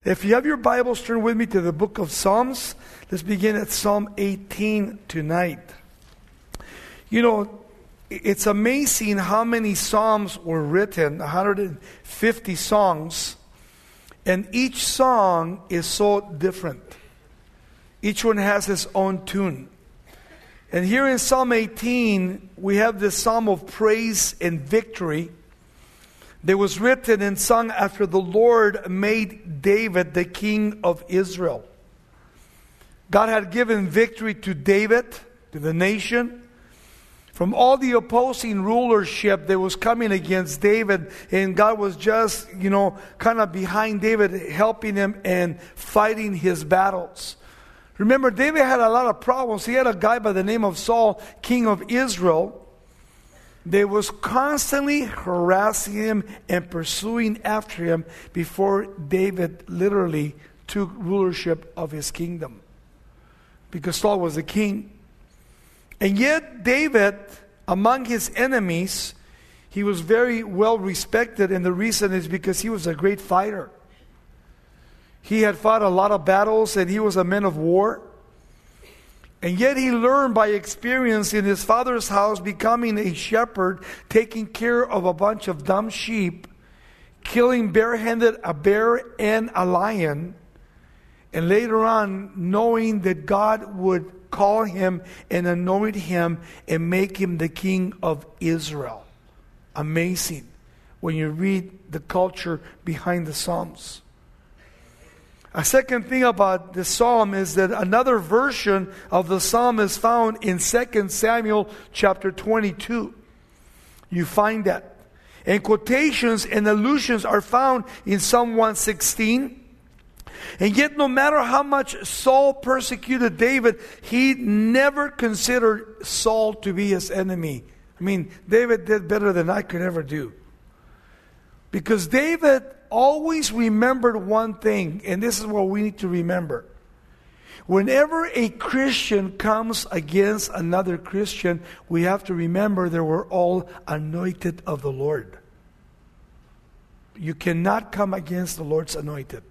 If you have your Bibles, turn with me to the book of Psalms. Let's begin at Psalm 18 tonight. You know, it's amazing how many Psalms were written, 150 songs, and each song is so different. Each one has its own tune. And here in Psalm 18, we have this psalm of praise and victory that was written and sung after the Lord made David the king of Israel. God had given victory to David, to the nation, from all the opposing rulership that was coming against David, and God was just, kind of behind David, helping him and fighting his battles. Remember, David had a lot of problems. He had a guy by the name of Saul, king of Israel, that was constantly harassing him and pursuing after him before David literally took rulership of his kingdom. Because Saul was the king. And yet David, among his enemies, he was very well respected, and the reason is because he was a great fighter. He had fought a lot of battles, and he was a man of war. And yet he learned by experience in his father's house, becoming a shepherd, taking care of a bunch of dumb sheep, killing barehanded a bear and a lion, and later on knowing that God would call him and anoint him and make him the king of Israel. Amazing when you read the culture behind the Psalms. A second thing about the psalm is that another version of the psalm is found in 2 Samuel chapter 22. You find that. And quotations and allusions are found in Psalm 116. And yet, no matter how much Saul persecuted David, he never considered Saul to be his enemy. I mean, David did better than I could ever do. Because David always remembered one thing, and this is what we need to remember. Whenever a Christian comes against another Christian, we have to remember that we're all anointed of the Lord. You cannot come against the Lord's anointed.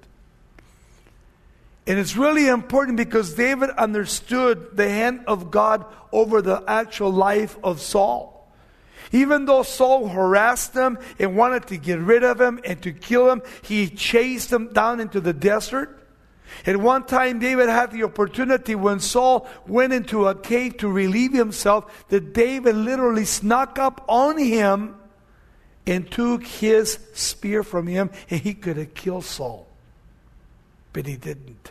And it's really important because David understood the hand of God over the actual life of Saul. Even though Saul harassed him and wanted to get rid of him and to kill him, he chased him down into the desert. At one time, David had the opportunity when Saul went into a cave to relieve himself, that David literally snuck up on him and took his spear from him, and he could have killed Saul. But he didn't.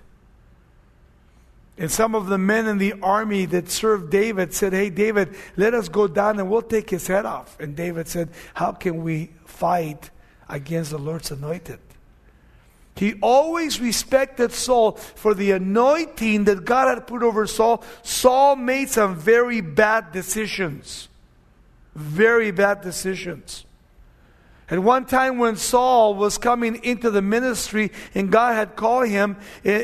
And some of the men in the army that served David said, "Hey, David, let us go down and we'll take his head off." And David said, "How can we fight against the Lord's anointed?" He always respected Saul for the anointing that God had put over Saul. Saul made some very bad decisions. Very bad decisions. At one time when Saul was coming into the ministry and God had called him,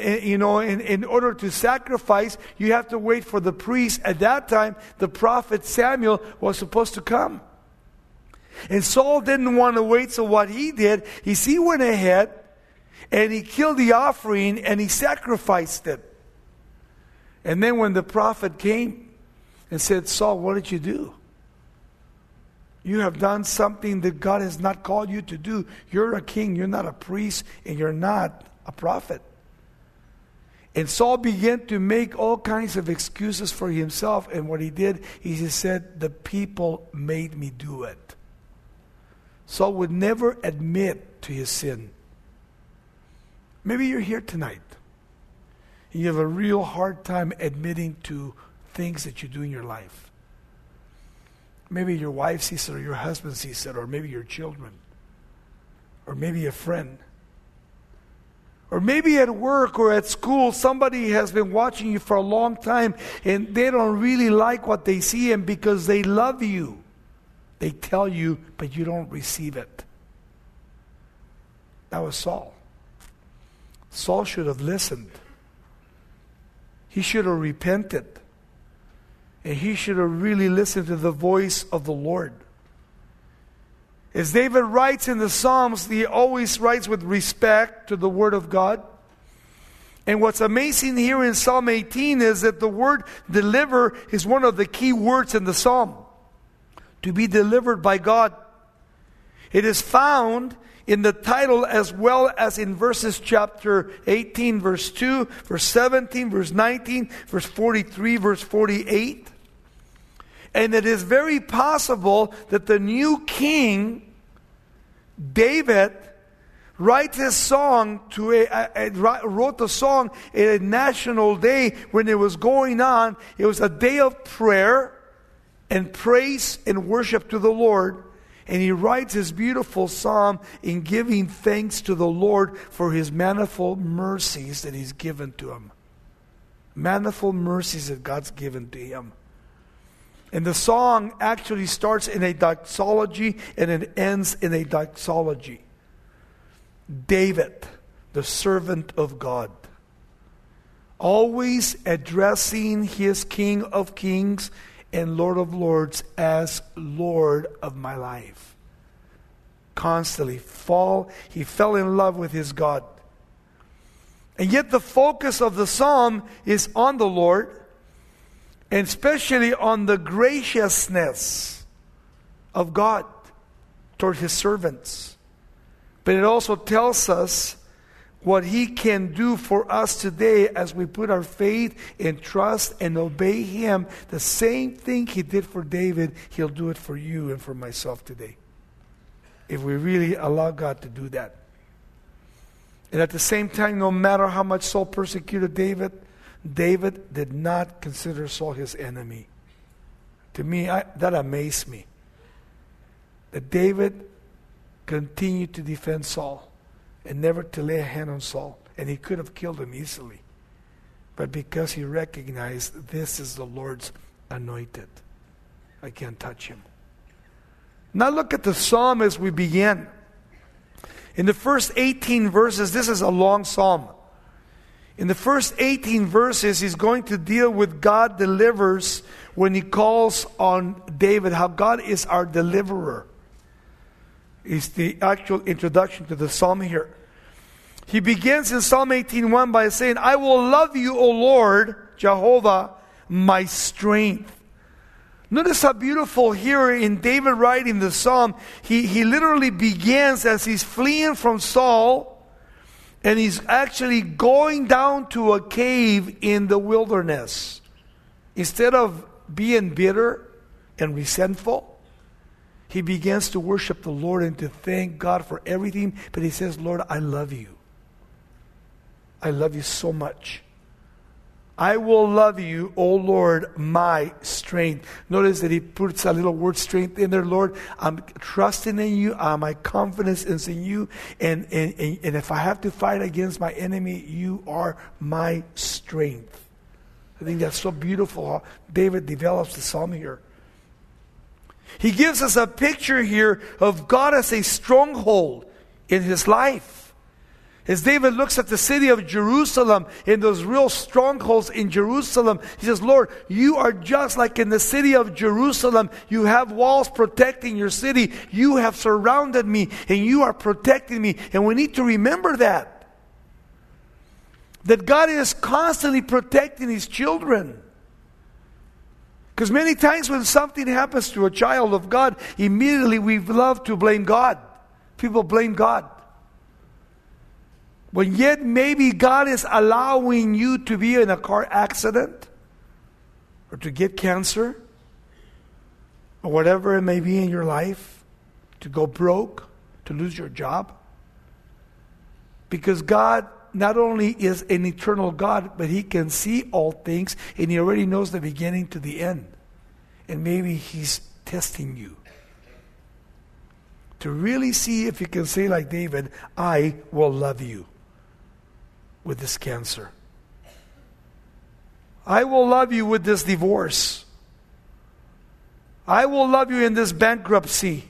in order to sacrifice, you have to wait for the priest. At that time, the prophet Samuel was supposed to come. And Saul didn't want to wait, so what he did is he went ahead and he killed the offering and he sacrificed it. And then when the prophet came and said, "Saul, what did you do? You have done something that God has not called you to do. You're a king, you're not a priest, and you're not a prophet." And Saul began to make all kinds of excuses for himself. And what he did is he said, "The people made me do it." Saul would never admit to his sin. Maybe you're here tonight. You have a real hard time admitting to things that you do in your life. Maybe your wife sees it, or your husband sees it, or maybe your children, or maybe a friend. Or maybe at work or at school, somebody has been watching you for a long time and they don't really like what they see, and because they love you, they tell you, but you don't receive it. That was Saul. Saul should have listened. He should have repented. And he should have really listened to the voice of the Lord. As David writes in the Psalms, he always writes with respect to the Word of God. And what's amazing here in Psalm 18 is that the word deliver is one of the key words in the psalm. To be delivered by God. It is found in the title as well as in verses chapter 18, verse 2, verse 17, verse 19, verse 43, verse 48. And it is very possible that the new king, David, wrote the song in a national day when it was going on. It was a day of prayer and praise and worship to the Lord. And he writes this beautiful psalm in giving thanks to the Lord for his manifold mercies that he's given to him. Manifold mercies that God's given to him. And the song actually starts in a doxology and it ends in a doxology. David, the servant of God, always addressing his King of Kings and Lord of Lords as Lord of my life. Constantly he fell in love with his God. And yet the focus of the psalm is on the Lord, and especially on the graciousness of God toward his servants. But it also tells us what he can do for us today as we put our faith and trust and obey him. The same thing he did for David, he'll do it for you and for myself today. If we really allow God to do that. And at the same time, no matter how much Saul persecuted David, David did not consider Saul his enemy. To me, that amazed me. That David continued to defend Saul and never to lay a hand on Saul. And he could have killed him easily. But because he recognized this is the Lord's anointed, I can't touch him. Now look at the psalm as we begin. In the first 18 verses, this is a long psalm. In the first 18 verses, he's going to deal with God delivers when he calls on David, how God is our deliverer. Is the actual introduction to the psalm here. He begins in Psalm 18:1 by saying, I will love you, O Lord, Jehovah, my strength. Notice how beautiful here in David writing the psalm, he literally begins as he's fleeing from Saul, and he's actually going down to a cave in the wilderness. Instead of being bitter and resentful, he begins to worship the Lord and to thank God for everything. But he says, Lord, I love you. I love you so much. I will love you, O Lord, my strength. Notice that he puts a little word strength in there. Lord, I'm trusting in you. My confidence is in you. And if I have to fight against my enemy, you are my strength. I think that's so beautiful how David develops the psalm here. He gives us a picture here of God as a stronghold in his life. As David looks at the city of Jerusalem and those real strongholds in Jerusalem, he says, Lord, you are just like in the city of Jerusalem. You have walls protecting your city. You have surrounded me and you are protecting me. And we need to remember that. That God is constantly protecting his children. Because many times when something happens to a child of God, immediately we love to blame God. People blame God. When yet maybe God is allowing you to be in a car accident, or to get cancer, or whatever it may be in your life, to go broke, to lose your job. Because God not only is an eternal God, but he can see all things, and he already knows the beginning to the end. And maybe he's testing you to really see if you can say like David, I will love you with this cancer. I will love you with this divorce. I will love you in this bankruptcy.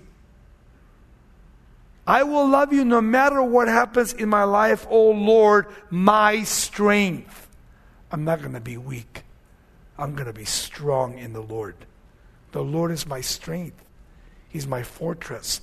I will love you no matter what happens in my life, oh Lord, my strength. I'm not going to be weak. I'm going to be strong in the Lord. The Lord is my strength. He's my fortress.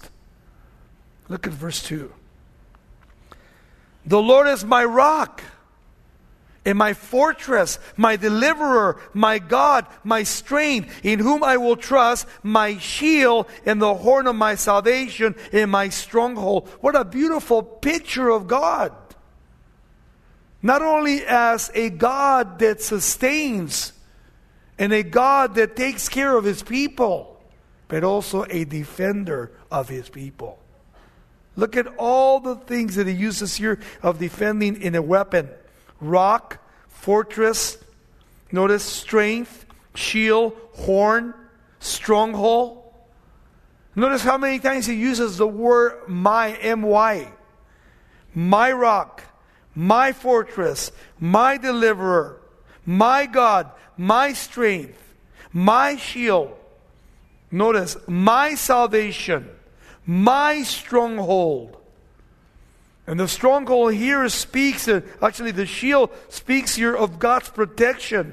Look at verse 2. The Lord is my rock and my fortress, my deliverer, my God, my strength, in whom I will trust, my shield and the horn of my salvation and my stronghold. What a beautiful picture of God. Not only as a God that sustains and a God that takes care of His people, but also a defender of His people. Look at all the things that He uses here of defending in a weapon. Rock, fortress, notice strength, shield, horn, stronghold. Notice how many times He uses the word my, M-Y. My rock, my fortress, my deliverer, my God, my strength, my shield. Notice, my salvation, my stronghold. And the stronghold here speaks, actually the shield speaks here of God's protection.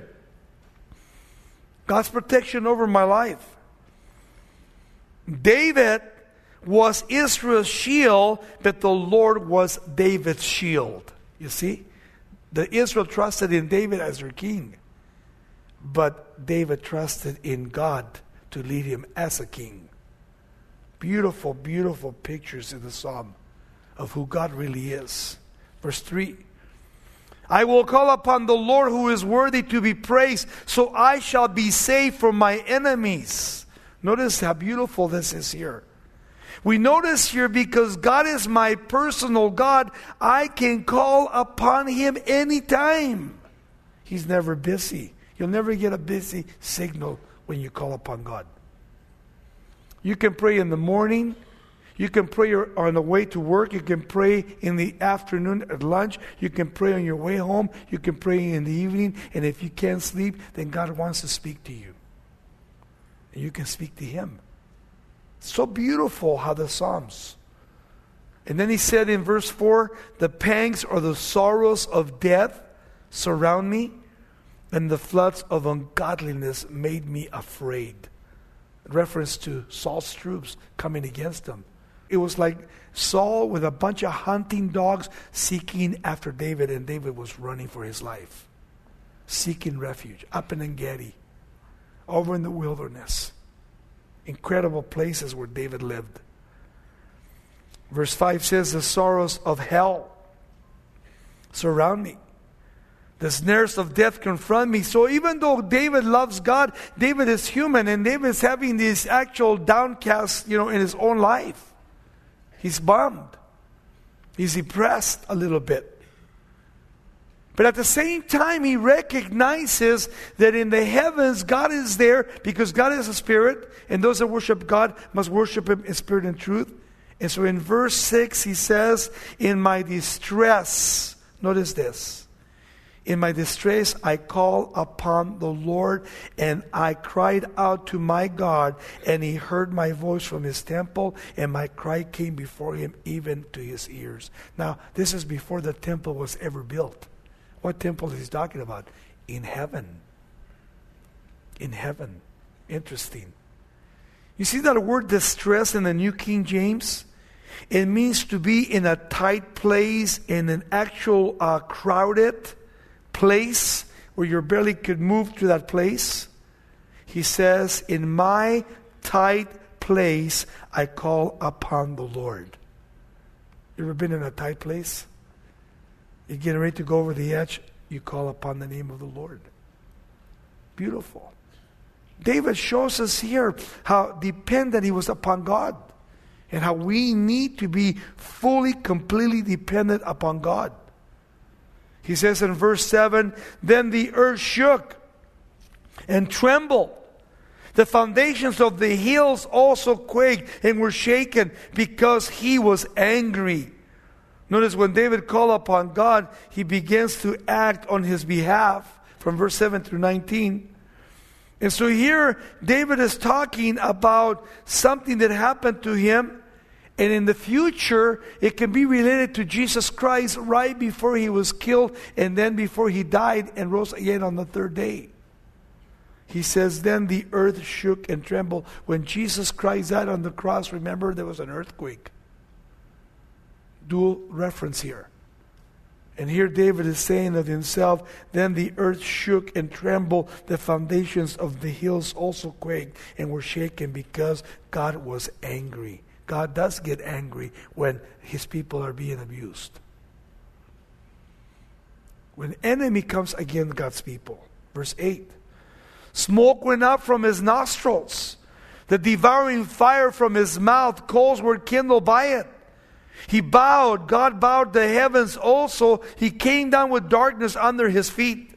God's protection over my life. David was Israel's shield, but the Lord was David's shield. You see? The Israel trusted in David as their king. But David trusted in God to lead him as a king. Beautiful, beautiful pictures in the Psalm of who God really is. Verse 3. I will call upon the Lord who is worthy to be praised, so I shall be saved from my enemies. Notice how beautiful this is here. We notice here because God is my personal God, I can call upon Him anytime. He's never busy. You'll never get a busy signal when you call upon God. You can pray in the morning. You can pray on the way to work. You can pray in the afternoon at lunch. You can pray on your way home. You can pray in the evening. And if you can't sleep, then God wants to speak to you. And you can speak to Him. So beautiful how the Psalms. And then he said in verse 4, the pangs or the sorrows of death surround me, and the floods of ungodliness made me afraid. In reference to Saul's troops coming against him. It was like Saul with a bunch of hunting dogs seeking after David, and David was running for his life. Seeking refuge up in En-Gedi, over in the wilderness. Incredible places where David lived. Verse 5 says, the sorrows of hell surround me. The snares of death confront me. So even though David loves God, David is human, and David is having this actual downcast, in his own life. He's bummed. He's depressed a little bit. But at the same time, he recognizes that in the heavens, God is there because God is a spirit, and those that worship God must worship Him in spirit and truth. And so in verse 6, he says, in my distress, notice this, in my distress, I call upon the Lord, and I cried out to my God, and He heard my voice from His temple, and my cry came before Him even to His ears. Now, this is before the temple was ever built. What temple is he talking about? In heaven. In heaven. Interesting. You see that word distress in the New King James? It means to be in a tight place, in an actual crowded place where you barely could move to that place. He says, in my tight place, I call upon the Lord. You ever been in a tight place? You're getting ready to go over the edge, you call upon the name of the Lord. Beautiful. David shows us here how dependent he was upon God, and how we need to be fully, completely dependent upon God. He says in verse 7, then the earth shook and trembled. The foundations of the hills also quaked and were shaken because He was angry. Notice when David called upon God, he begins to act on his behalf from verse 7 through 19. And so here, David is talking about something that happened to him. And in the future, it can be related to Jesus Christ right before He was killed and then before He died and rose again on the third day. He says, then the earth shook and trembled. When Jesus Christ died on the cross, remember, there was an earthquake. Dual reference here. And here David is saying of himself, then the earth shook and trembled, the foundations of the hills also quaked and were shaken because God was angry. God does get angry when his people are being abused. When enemy comes against God's people. Verse 8. Smoke went up from his nostrils, the devouring fire from his mouth, coals were kindled by it. He bowed, God bowed the heavens also. He came down with darkness under his feet.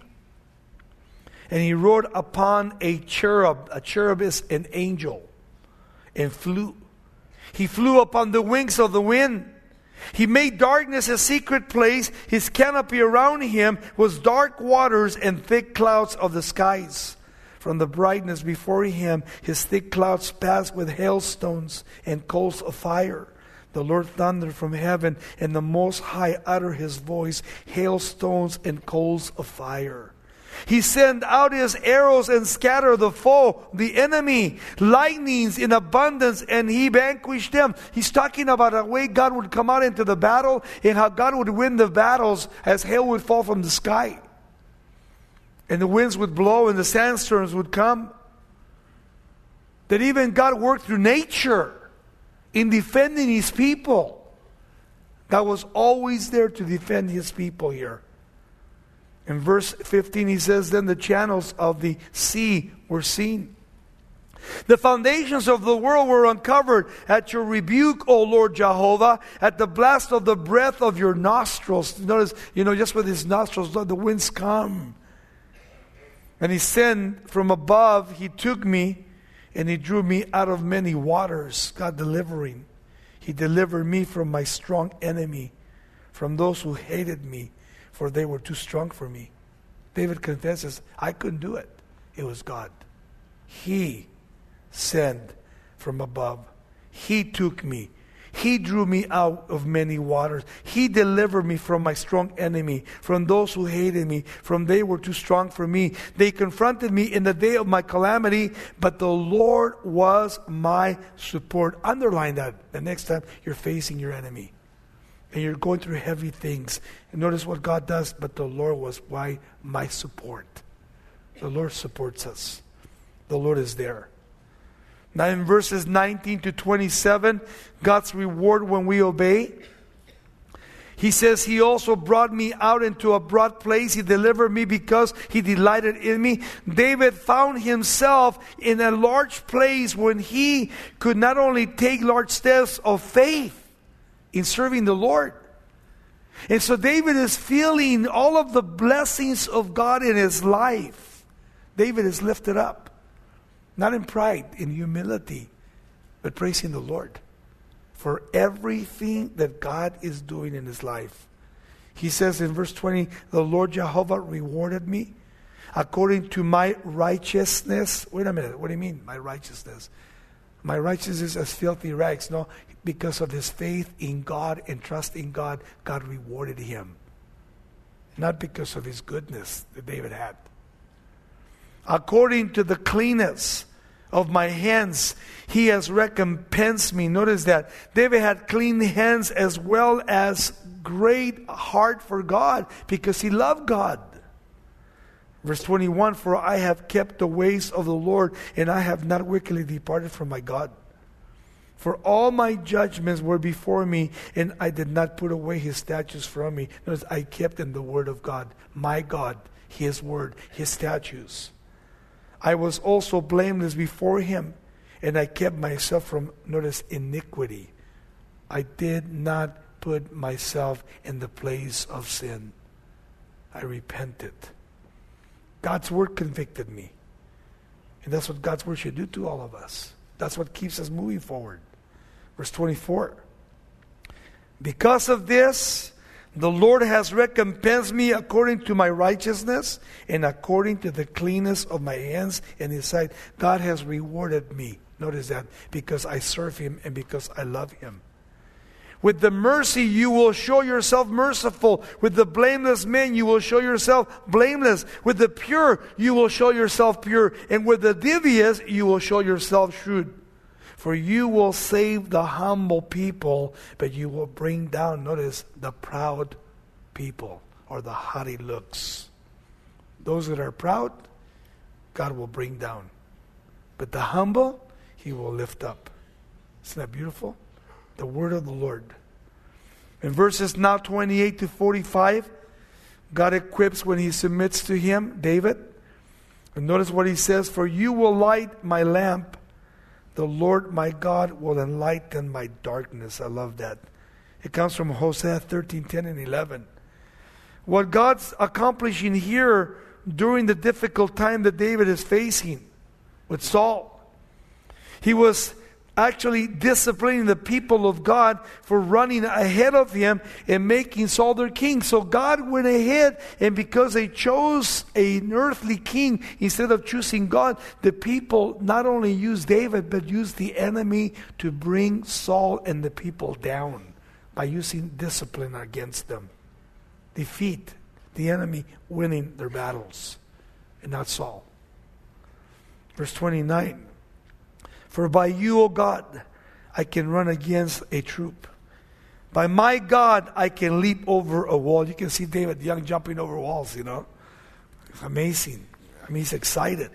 And he rode upon a cherub. A cherub is an angel. And flew. He flew upon the wings of the wind. He made darkness a secret place. His canopy around him was dark waters and thick clouds of the skies. From the brightness before him, his thick clouds passed with hailstones and coals of fire. The Lord thundered from heaven, and the Most High uttered his voice, hailstones and coals of fire. He sent out his arrows and scattered the foe, the enemy, lightnings in abundance, and he vanquished them. He's talking about a way God would come out into the battle and how God would win the battles as hail would fall from the sky. And the winds would blow and the sandstorms would come. That even God worked through nature in defending his people. God was always there to defend his people here. In verse 15 he says, then the channels of the sea were seen. The foundations of the world were uncovered at your rebuke, O Lord Jehovah, at the blast of the breath of your nostrils. Notice, just with his nostrils, the winds come. And he sent from above, he took me, and he drew me out of many waters. God delivering. He delivered me from my strong enemy, from those who hated me, for they were too strong for me. David confesses, I couldn't do it. It was God. He sent from above. He took me. He drew me out of many waters. He delivered me from my strong enemy, from those who hated me, from they were too strong for me. They confronted me in the day of my calamity, but the Lord was my support. Underline that the next time you're facing your enemy and you're going through heavy things. And notice what God does, but the Lord was my support. The Lord supports us. The Lord is there. Now in verses 19 to 27, God's reward when we obey. He says, he also brought me out into a broad place. He delivered me because he delighted in me. David found himself in a large place when he could not only take large steps of faith in serving the Lord. And so David is feeling all of the blessings of God in his life. David is lifted up. Not in pride, in humility, but praising the Lord for everything that God is doing in his life. He says in verse 20, the Lord Jehovah rewarded me according to my righteousness. Wait a minute, what do you mean, my righteousness? My righteousness as filthy rags. No, because of his faith in God and trust in God, God rewarded him. Not because of his goodness that David had. According to the cleanness of my hands, he has recompensed me. Notice that David had clean hands as well as great heart for God because he loved God. Verse 21, for I have kept the ways of the Lord, and I have not wickedly departed from my God. For all my judgments were before me, and I did not put away his statutes from me. Notice, I kept in the word of God, my God, his word, his statutes. I was also blameless before him, and I kept myself from, notice, iniquity. I did not put myself in the place of sin. I repented. God's word convicted me. And that's what God's word should do to all of us. That's what keeps us moving forward. Verse 24. Because of this, the Lord has recompensed me according to my righteousness and according to the cleanness of my hands in his sight. God has rewarded me. Notice that. Because I serve him and because I love him. With the mercy you will show yourself merciful. With the blameless men you will show yourself blameless. With the pure you will show yourself pure. And with the devious you will show yourself shrewd. For you will save the humble people, but you will bring down, notice, the proud people. or the haughty looks. Those that are proud, God will bring down. But the humble, He will lift up. Isn't that beautiful? The word of the Lord. In verses now 28 to 45, God equips when He submits to Him, David. And notice what He says, "For you will light my lamp. The Lord my God will enlighten my darkness." I love that. It comes from Hosea 13, 10 and 11. What God's accomplishing here during the difficult time that David is facing with Saul, He was actually disciplining the people of God for running ahead of Him and making Saul their king. So God went ahead, and because they chose an earthly king instead of choosing God, the people not only used David, but used the enemy to bring Saul and the people down by using discipline against them. Defeat the enemy, winning their battles, and not Saul. Verse 29. "For by you, O God, I can run against a troop. By my God, I can leap over a wall." You can see David Young jumping over walls, you know. It's amazing. I mean, he's excited.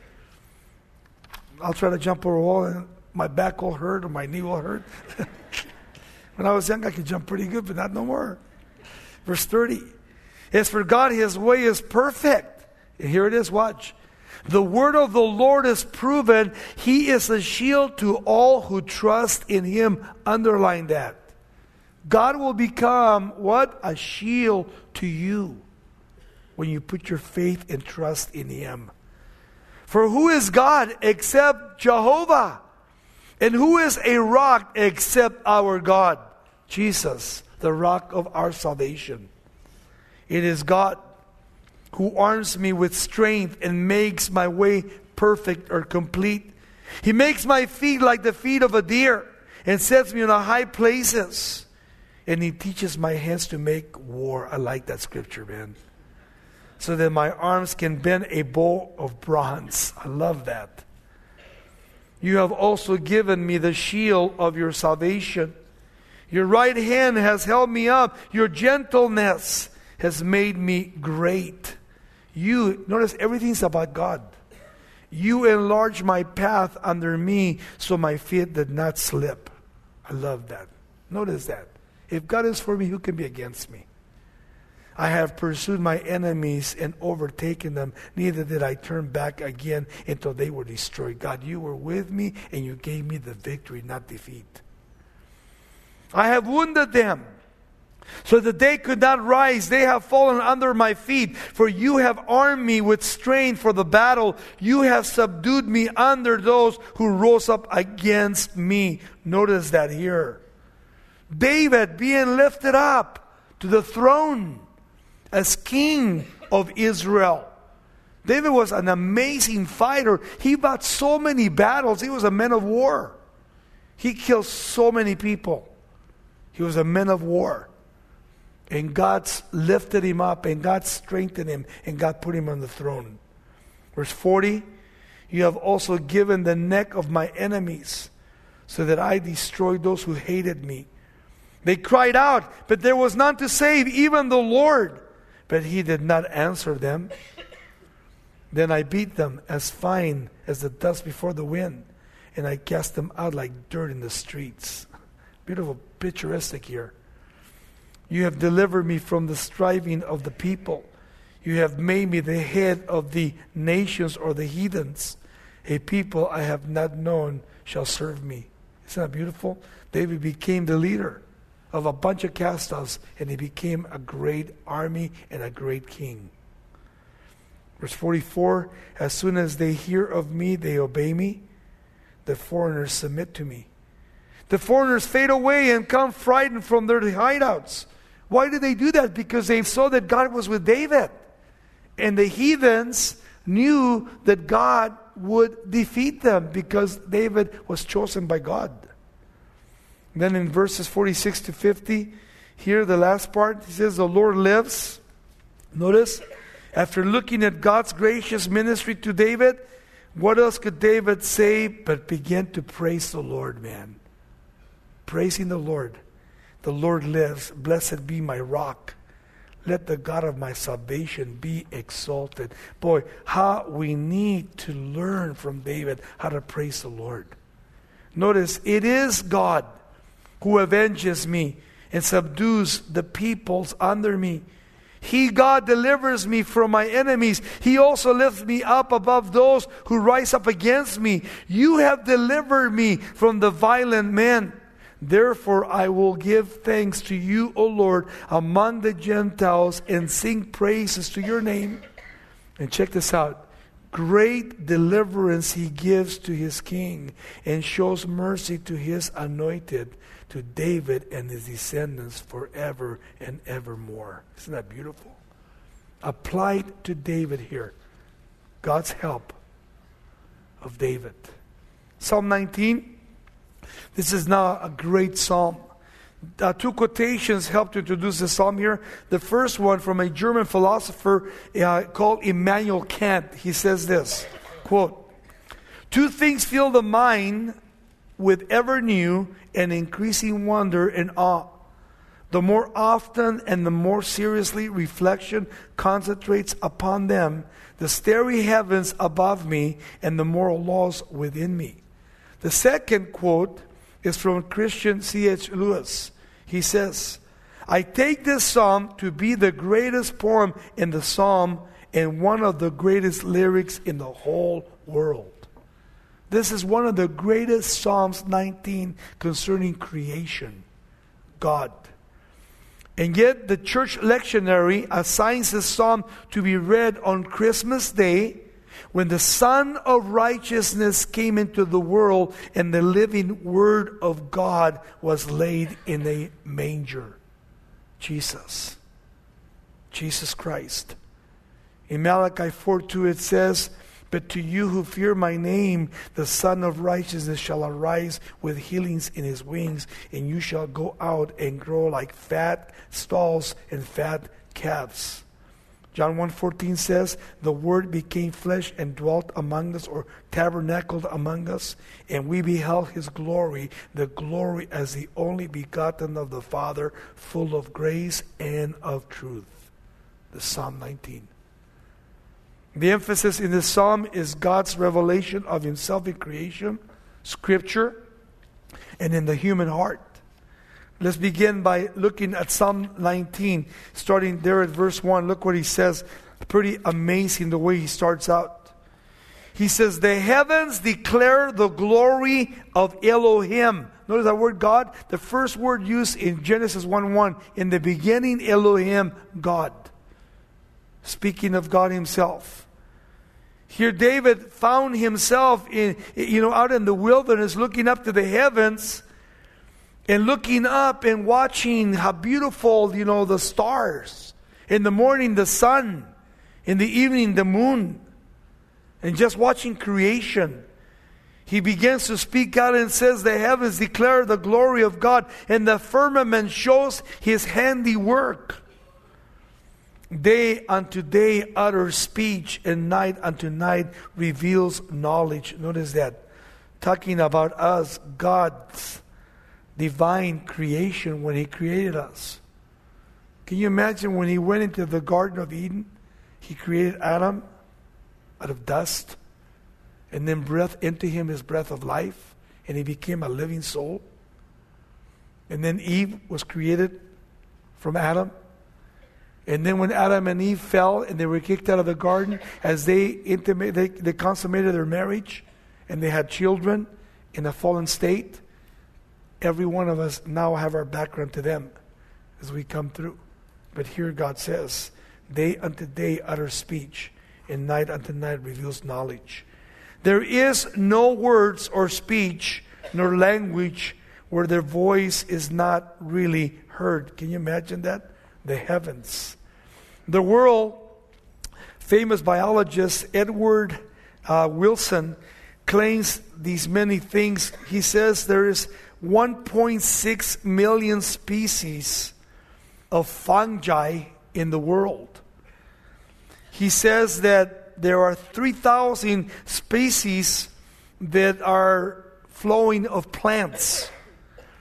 I'll try to jump over a wall and my back will hurt or my knee will hurt. When I was young, I could jump pretty good, but not no more. Verse 30. "As for God, His way is perfect." And here it is, watch. "The word of the Lord is proven. He is a shield to all who trust in Him." Underline that. God will become what? A shield to you when you put your faith and trust in Him. "For who is God except Jehovah? And who is a rock except our God?" Jesus, the rock of our salvation. It is God who arms me with strength and makes my way perfect or complete. He makes my feet like the feet of a deer and sets me on high places. And He teaches my hands to make war. I like that scripture, man. So that my arms can bend a bow of bronze. I love that. "You have also given me the shield of your salvation. Your right hand has held me up. Your gentleness has made me great." You, notice everything's about God. "You enlarged my path under me so my feet did not slip." I love that. Notice that. If God is for me, who can be against me? "I have pursued my enemies and overtaken them. Neither did I turn back again until they were destroyed." God, you were with me and you gave me the victory, not defeat. "I have wounded them so that they could not rise. They have fallen under my feet. For you have armed me with strength for the battle. You have subdued me under those who rose up against me." Notice that here. David being lifted up to the throne as king of Israel. David was an amazing fighter. He fought so many battles. He was a man of war. He killed so many people. He was a man of war. And God lifted him up, and God strengthened him, and God put him on the throne. Verse 40, "You have also given the neck of my enemies, so that I destroyed those who hated me. They cried out, but there was none to save, even the Lord. But He did not answer them. Then I beat them as fine as the dust before the wind, and I cast them out like dirt in the streets." Beautiful, picturesque here. "You have delivered me from the striving of the people. You have made me the head of the nations," or the heathens. "A people I have not known shall serve me." Isn't that beautiful? David became the leader of a bunch of cast-offs, and he became a great army and a great king. Verse 44, "As soon as they hear of me, they obey me. The foreigners submit to me. The foreigners fade away and come frightened from their hideouts." Why did they do that? Because they saw that God was with David. And the heathens knew that God would defeat them because David was chosen by God. Then in verses 46 to 50, here the last part, he says, "The Lord lives." Notice, after looking at God's gracious ministry to David, what else could David say but begin to praise the Lord, man? Praising the Lord. "The Lord lives. Blessed be my rock. let the God of my salvation be exalted. Boy, how we need to learn from David how to praise the Lord. Notice, it is God who avenges me and subdues the peoples under me. He, God, delivers me from my enemies. He also lifts me up above those who rise up against me. You have delivered me from the violent men. Therefore I will give thanks to you, O Lord, among the Gentiles, and sing praises to your name. And check this out. Great deliverance he gives to his king, and shows mercy to his anointed, to David and his descendants forever and evermore. Isn't that beautiful? Applied to David here. God's help of David. Psalm 19. This is now a great psalm. Two quotations help to introduce the psalm here. The first one from a German philosopher called Immanuel Kant. He says this, quote, "Two things fill the mind with ever new and increasing wonder and awe. The more often and the more seriously reflection concentrates upon them, the starry heavens above me and the moral laws within me." The second quote is from Christian C.H. Lewis. He says, "I take this psalm to be the greatest poem in the psalm and one of the greatest lyrics in the whole world." This is one of the greatest Psalms 19 concerning creation, God. And yet the church lectionary assigns this psalm to be read on Christmas Day, when the Son of Righteousness came into the world and the living Word of God was laid in a manger. Jesus Christ. In Malachi 4:2 it says, "But to you who fear my name, the Son of Righteousness shall arise with healings in his wings, and you shall go out and grow like fat stalls and fat calves." John 1:14 says, "The Word became flesh and dwelt among us," or tabernacled among us, "and we beheld his glory, the glory as the only begotten of the Father, full of grace and of truth." The Psalm 19. The emphasis in this psalm is God's revelation of himself in creation, Scripture, and in the human heart. Let's begin by looking at Psalm 19, starting there at verse 1. Look what he says. Pretty amazing the way he starts out. He says, "The heavens declare the glory of Elohim." Notice that word God, the first word used in Genesis 1:1. In the beginning, Elohim, God. Speaking of God himself. Here David found himself out in the wilderness, looking up to the heavens, and looking up and watching how beautiful, the stars. In the morning, the sun. In the evening, the moon. And just watching creation. He begins to speak out and says, "The heavens declare the glory of God, and the firmament shows his handiwork. Day unto day utters speech, and night unto night reveals knowledge." Notice that. Talking about us, God's divine creation when he created us. Can you imagine when he went into the Garden of Eden? He created Adam out of dust, and then breathed into him his breath of life, and he became a living soul. And then Eve was created from Adam. And then when Adam and Eve fell and they were kicked out of the garden, as they consummated their marriage and they had children in a fallen state, every one of us now have our background to them as we come through. But here God says, "Day unto day utters speech, and night unto night reveals knowledge." There is no words or speech nor language where their voice is not really heard. Can you imagine that? The heavens. The world famous biologist Edward Wilson claims these many things. He says there is 1.6 million species of fungi in the world. He says that there are 3,000 species that are flowing of plants.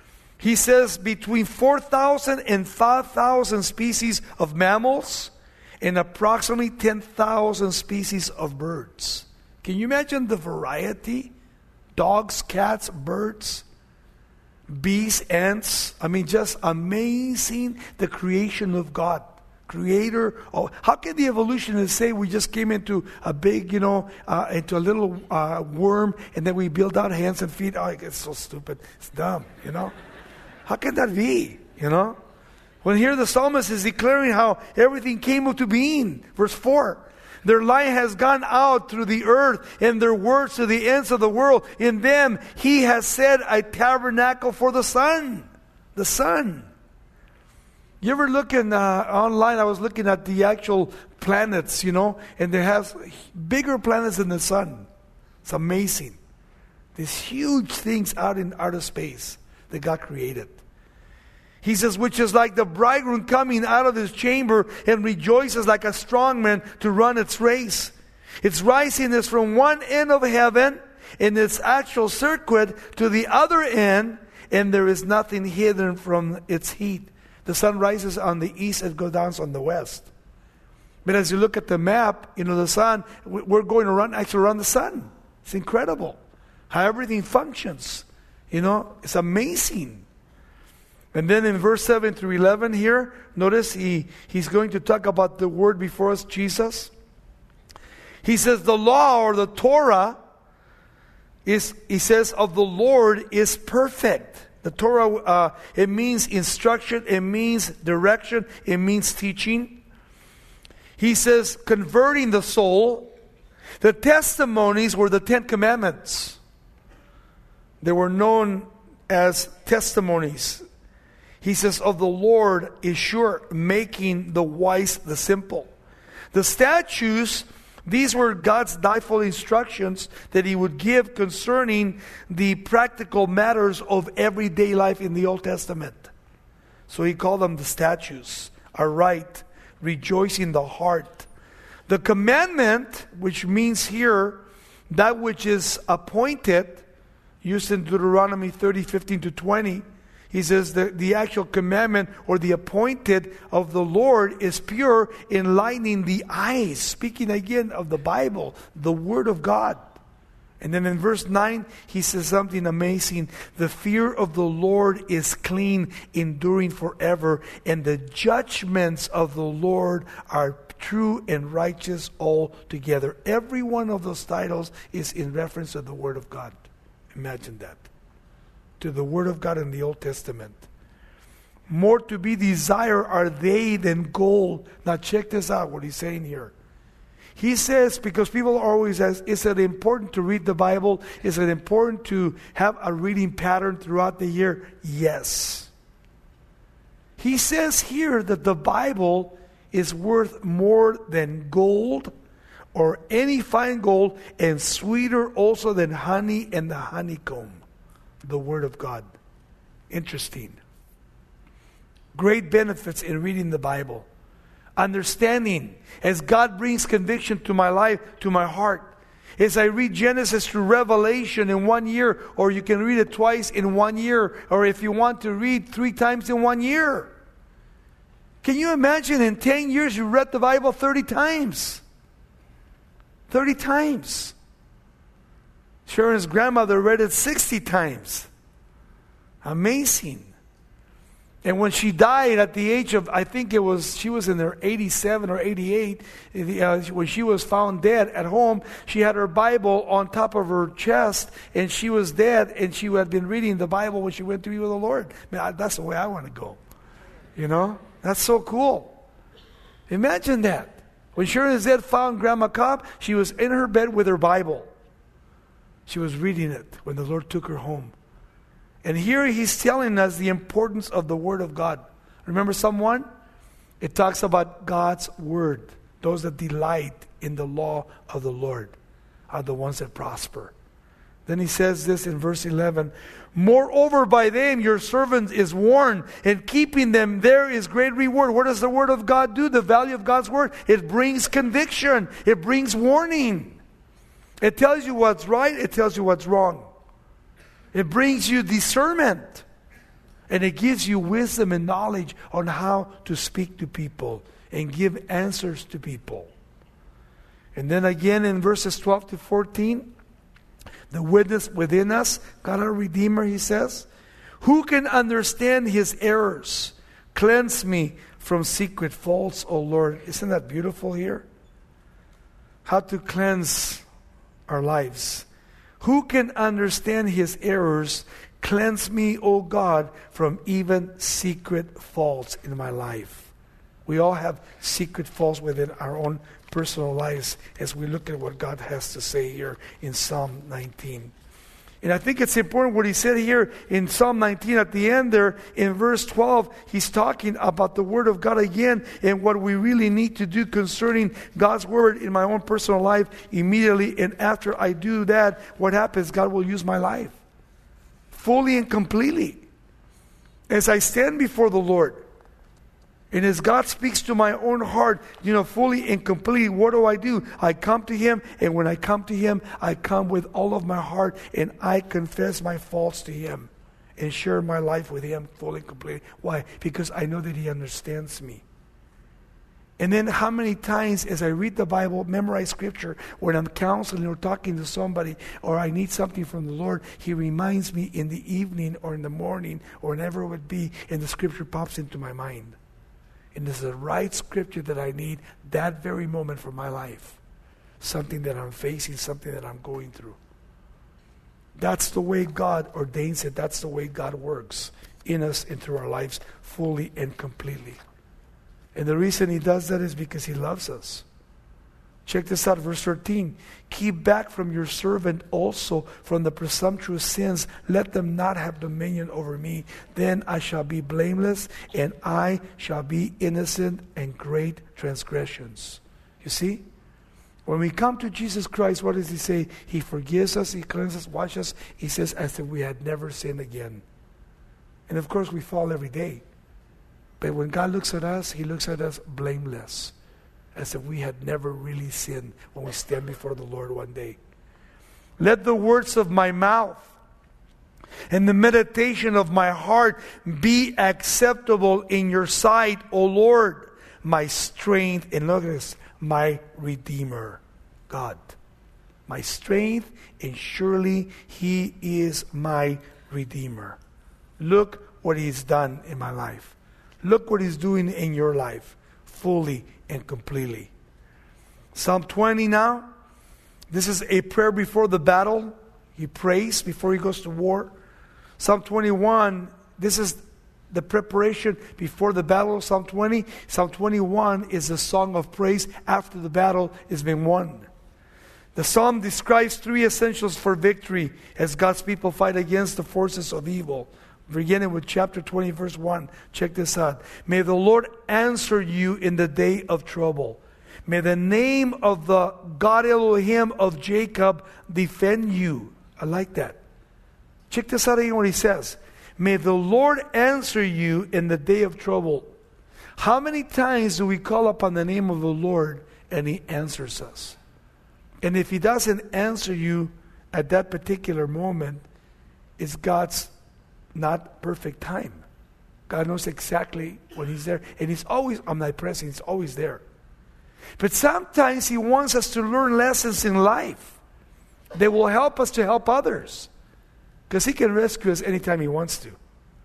He says between 4,000 and 5,000 species of mammals and approximately 10,000 species of birds. Can you imagine the variety? Dogs, cats, birds, bees, ants. I mean, just amazing, the creation of God. Creator. Oh, how can the evolutionists say we just came into a big, into a little worm, and then we build out hands and feet? Oh, it's so stupid. It's dumb, How can that be, When here the psalmist is declaring how everything came into being. Verse 4. Their light has gone out through the earth, and their words to the ends of the world. In them he has set a tabernacle for the sun. The sun. You ever look online? I was looking at the actual planets, and they have bigger planets than the sun. It's amazing. These huge things out in outer space that God created. He says, which is like the bridegroom coming out of his chamber and rejoices like a strong man to run its race. Its rising is from one end of heaven in its actual circuit to the other end, and there is nothing hidden from its heat. The sun rises on the east and goes down on the west. But as you look at the map, the sun, we're going to run the sun. It's incredible how everything functions. It's amazing. And then in verse 7 through 11 here, notice he's going to talk about the word before us, Jesus. He says the law or the Torah he says of the Lord is perfect. The Torah, it means instruction, it means direction, it means teaching. He says converting the soul. The testimonies were the 10 Commandments. They were known as testimonies. He says of the Lord is sure, making the wise the simple. The statutes, these were God's delightful instructions that he would give concerning the practical matters of everyday life in the Old Testament. So he called them the statutes, aright, rejoicing the heart. The commandment, which means here, that which is appointed, used in Deuteronomy 30:15-20, he says the actual commandment or the appointed of the Lord is pure, enlightening the eyes. Speaking again of the Bible, the Word of God. And then in verse 9, he says something amazing. The fear of the Lord is clean, enduring forever. And the judgments of the Lord are true and righteous altogether. Every one of those titles is in reference to the Word of God. Imagine that. To the Word of God in the Old Testament. More to be desired are they than gold. Now check this out, what he's saying here. He says, because people always ask, is it important to read the Bible? Is it important to have a reading pattern throughout the year? Yes. He says here that the Bible is worth more than gold or any fine gold, and sweeter also than honey and the honeycomb. The Word of God. Interesting. Great benefits in reading the Bible. Understanding as God brings conviction to my life, to my heart. As I read Genesis to Revelation in 1 year, or you can read it twice in 1 year, or if you want to read 3 times in 1 year. Can you imagine in 10 years you read the Bible 30 times? 30 times. Sharon's grandmother read it 60 times. Amazing. And when she died at the age of, I think she was in her 87 or 88, when she was found dead at home, she had her Bible on top of her chest, and she was dead, and she had been reading the Bible when she went to be with the Lord. Man, that's the way I want to go. That's so cool. Imagine that. When Sharon Zed found Grandma Cobb, she was in her bed with her Bible. She was reading it when the Lord took her home. And here he's telling us the importance of the Word of God. Remember Psalm 1? It talks about God's Word. Those that delight in the law of the Lord are the ones that prosper. Then he says this in verse 11. Moreover, by them your servant is warned, and keeping them there is great reward. What does the Word of God do? The value of God's Word. It brings conviction. It brings warning. It tells you what's right. It tells you what's wrong. It brings you discernment. And it gives you wisdom and knowledge on how to speak to people and give answers to people. And then again in verses 12 to 14, the witness within us, God our Redeemer, he says, who can understand his errors? Cleanse me from secret faults, O Lord. Isn't that beautiful here? How to cleanse our lives. Who can understand his errors? Cleanse me, O God, from even secret faults in my life. We all have secret faults within our own personal lives as we look at what God has to say here in Psalm 19. And I think it's important what he said here in Psalm 19 at the end there in verse 12. He's talking about the Word of God again and what we really need to do concerning God's Word in my own personal life immediately. And after I do that, what happens? God will use my life fully and completely. As I stand before the Lord, and as God speaks to my own heart, fully and completely, what do? I come to Him, and when I come to Him, I come with all of my heart, and I confess my faults to Him, and share my life with Him fully and completely. Why? Because I know that He understands me. And then how many times as I read the Bible, memorize Scripture, when I'm counseling or talking to somebody, or I need something from the Lord, He reminds me in the evening or in the morning, or whenever it would be, and the Scripture pops into my mind. And this is the right Scripture that I need that very moment for my life. Something that I'm facing, something that I'm going through. That's the way God ordains it. That's the way God works in us and through our lives fully and completely. And the reason He does that is because He loves us. Check this out, verse 13. Keep back from your servant also from the presumptuous sins. Let them not have dominion over me. Then I shall be blameless, and I shall be innocent and great transgressions. You see? When we come to Jesus Christ, what does He say? He forgives us, He cleanses us, washes us. He says, as if we had never sinned again. And of course, we fall every day. But when God looks at us, He looks at us blameless, as if we had never really sinned when we stand before the Lord one day. Let the words of my mouth and the meditation of my heart be acceptable in your sight, O Lord, my strength, and look at this, my Redeemer, God. My strength, and surely He is my Redeemer. Look what He's done in my life. Look what He's doing in your life, fully and completely. Psalm 20 now. This is a prayer before the battle. He prays before he goes to war. Psalm 21, this is the preparation before the battle of Psalm 20. Psalm 21 is a song of praise after the battle has been won. The psalm describes three essentials for victory as God's people fight against the forces of evil. Beginning with chapter 20, verse 1. Check this out. May the Lord answer you in the day of trouble. May the name of the God Elohim of Jacob defend you. I like that. Check this out again what he says. May the Lord answer you in the day of trouble. How many times do we call upon the name of the Lord and He answers us? And if He doesn't answer you at that particular moment, it's God's not perfect time. God knows exactly when He's there. And He's always omnipresent. He's always there. But sometimes He wants us to learn lessons in life that will help us to help others. Because He can rescue us anytime He wants to.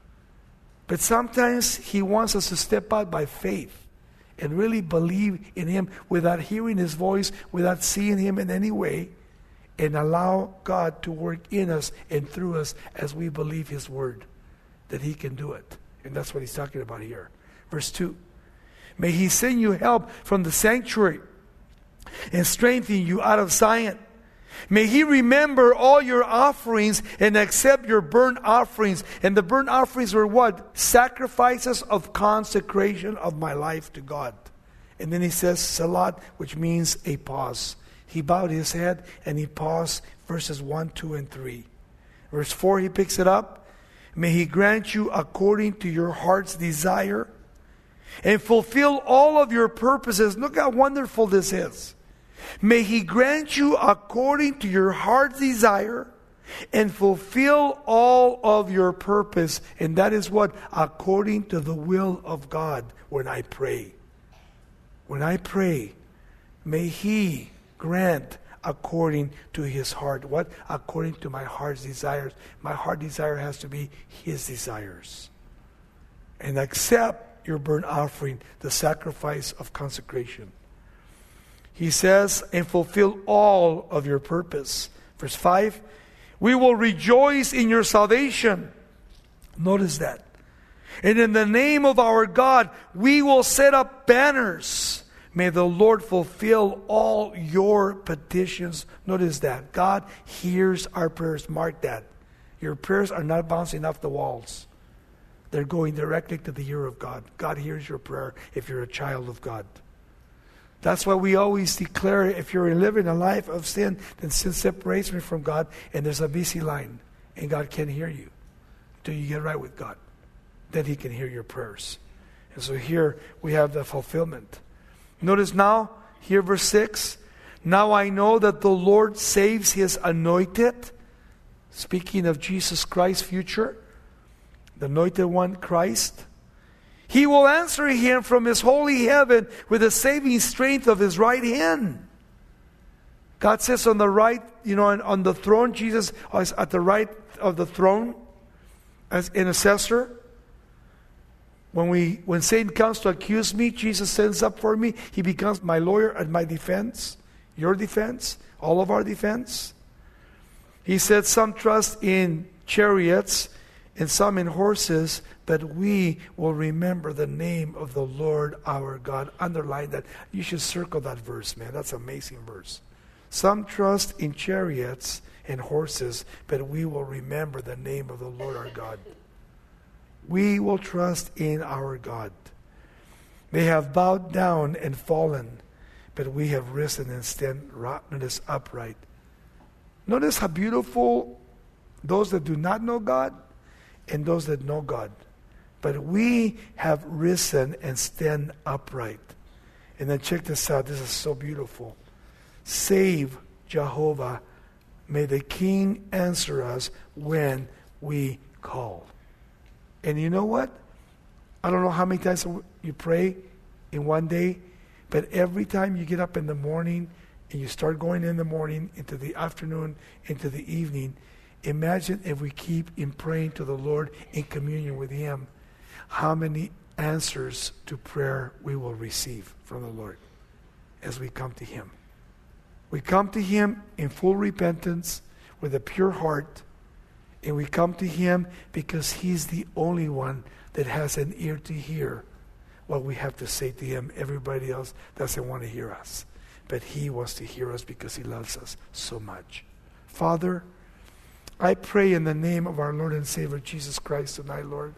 But sometimes He wants us to step out by faith and really believe in Him without hearing His voice, without seeing Him in any way, and allow God to work in us and through us as we believe His word, that He can do it. And that's what He's talking about here. Verse 2. May He send you help from the sanctuary and strengthen you out of Zion. May He remember all your offerings and accept your burnt offerings. And the burnt offerings were what? Sacrifices of consecration of my life to God. And then he says Salat, which means a pause. He bowed his head and he paused, verses 1, 2, and 3. Verse 4, he picks it up. May He grant you according to your heart's desire and fulfill all of your purposes. Look how wonderful this is. May He grant you according to your heart's desire and fulfill all of your purpose. And that is what? According to the will of God when I pray. When I pray, may He grant according to His heart. What? According to my heart's desires. My heart desire has to be His desires. And accept your burnt offering, the sacrifice of consecration. He says, and fulfill all of your purpose. Verse 5, we will rejoice in your salvation. Notice that. And in the name of our God, we will set up banners. May the Lord fulfill all your petitions. Notice that. God hears our prayers. Mark that. Your prayers are not bouncing off the walls. They're going directly to the ear of God. God hears your prayer if you're a child of God. That's why we always declare, if you're living a life of sin, then sin separates me from God, and there's a busy line, and God can't hear you until you get right with God. Then He can hear your prayers. And so here we have the fulfillment. Notice now, here verse 6, now I know that the Lord saves His anointed. Speaking of Jesus Christ, future, the anointed one, Christ. He will answer him from His holy heaven with the saving strength of His right hand. God says on the right, on the throne, Jesus is at the right of the throne as intercessor. When Satan comes to accuse me, Jesus stands up for me. He becomes my lawyer and my defense, your defense, all of our defense. He said some trust in chariots and some in horses, but we will remember the name of the Lord our God. Underline that. You should circle that verse, man. That's an amazing verse. Some trust in chariots and horses, but we will remember the name of the Lord our God. We will trust in our God. They have bowed down and fallen, but we have risen and stand upright. Notice how beautiful those that do not know God and those that know God. But we have risen and stand upright. And then check this out. This is so beautiful. Save Jehovah. May the King answer us when we call. And you know what? I don't know how many times you pray in one day, but every time you get up in the morning and you start going in the morning, into the afternoon, into the evening, imagine if we keep in praying to the Lord in communion with Him, how many answers to prayer we will receive from the Lord as we come to Him. We come to Him in full repentance with a pure heart, and we come to Him because He's the only one that has an ear to hear what we have to say to Him. Everybody else doesn't want to hear us, but He wants to hear us because He loves us so much. Father, I pray in the name of our Lord and Savior Jesus Christ tonight, Lord.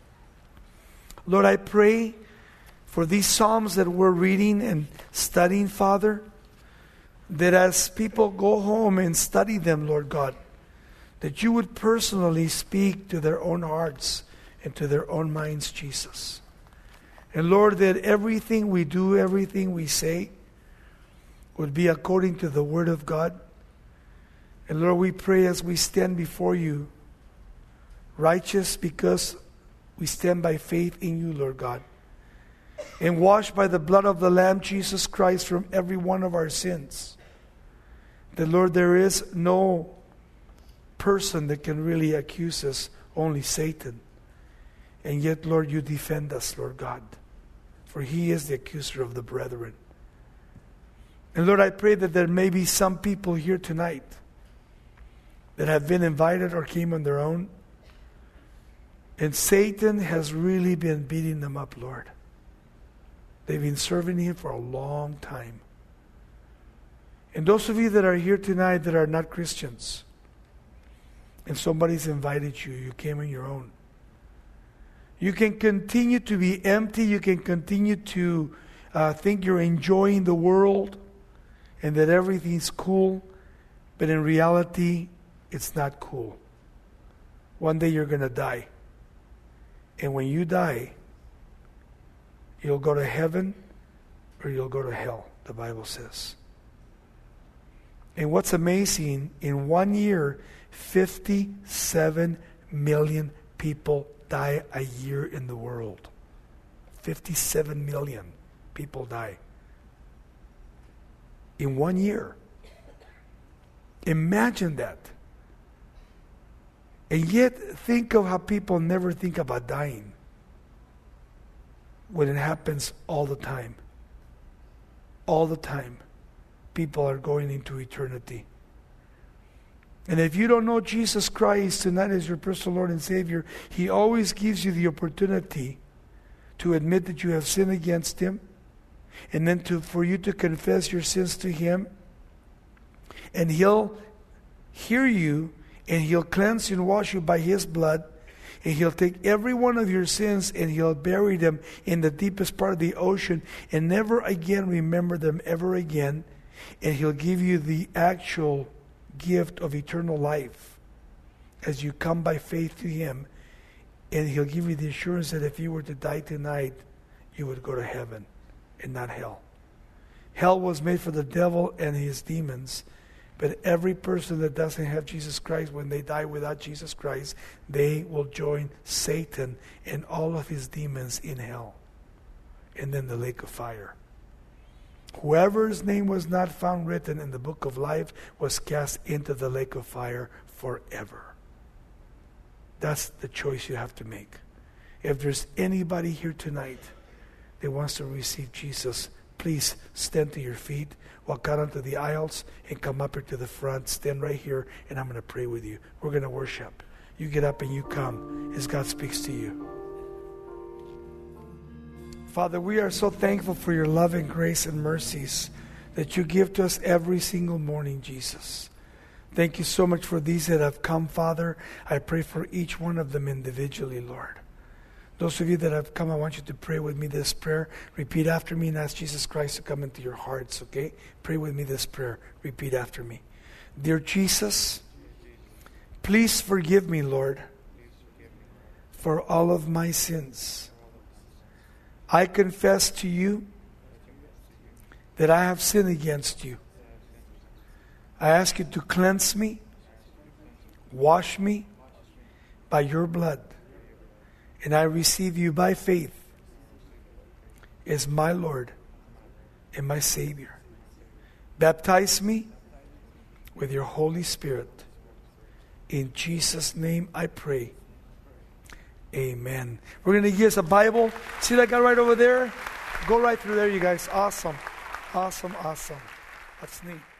Lord, I pray for these Psalms that we're reading and studying, Father, that as people go home and study them, Lord God, that you would personally speak to their own hearts and to their own minds, Jesus. And Lord, that everything we do, everything we say, would be according to the Word of God. And Lord, we pray as we stand before you, righteous because we stand by faith in you, Lord God, and washed by the blood of the Lamb, Jesus Christ, from every one of our sins. That, Lord, there is no person that can really accuse us, only Satan. And yet, Lord, you defend us, Lord God, for he is the accuser of the brethren. And Lord, I pray that there may be some people here tonight that have been invited or came on their own, and Satan has really been beating them up, Lord. They've been serving him for a long time. And those of you that are here tonight that are not Christians, and somebody's invited you, you came on your own. You can continue to be empty. You can continue to think you're enjoying the world and that everything's cool. But in reality, it's not cool. One day you're going to die. And when you die, you'll go to heaven or you'll go to hell, the Bible says. And what's amazing, in 1 year, 57 million people die a year in the world. 57 million people die. In 1 year. Imagine that. And yet, think of how people never think about dying when it happens all the time. All the time. People are going into eternity. And if you don't know Jesus Christ tonight as your personal Lord and Savior, He always gives you the opportunity to admit that you have sinned against Him, and then for you to confess your sins to Him, and He'll hear you, and He'll cleanse you and wash you by His blood, and He'll take every one of your sins and He'll bury them in the deepest part of the ocean and never again remember them ever again, and He'll give you the actual gift of eternal life as you come by faith to Him, and He'll give you the assurance that if you were to die tonight, you would go to heaven and not hell. Hell was made for the devil and his demons. But every person that doesn't have Jesus Christ, when they die without Jesus Christ, they will join Satan and all of his demons in hell, and then the lake of fire. Whoever's name was not found written in the book of life was cast into the lake of fire forever. That's the choice you have to make. If there's anybody here tonight that wants to receive Jesus, please stand to your feet, walk out onto the aisles, and come up here to the front. Stand right here, and I'm going to pray with you. We're going to worship. You get up and you come as God speaks to you. Father, we are so thankful for your love and grace and mercies that you give to us every single morning, Jesus. Thank you so much for these that have come, Father. I pray for each one of them individually, Lord. Those of you that have come, I want you to pray with me this prayer. Repeat after me and ask Jesus Christ to come into your hearts, okay? Pray with me this prayer. Repeat after me. Dear Jesus, please forgive me, Lord, for all of my sins. I confess to you that I have sinned against you. I ask you to cleanse me, wash me by your blood. And I receive you by faith as my Lord and my Savior. Baptize me with your Holy Spirit. In Jesus' name I pray. Amen. We're going to give us a Bible. See that guy right over there? Go right through there, you guys. Awesome. Awesome, awesome. That's neat.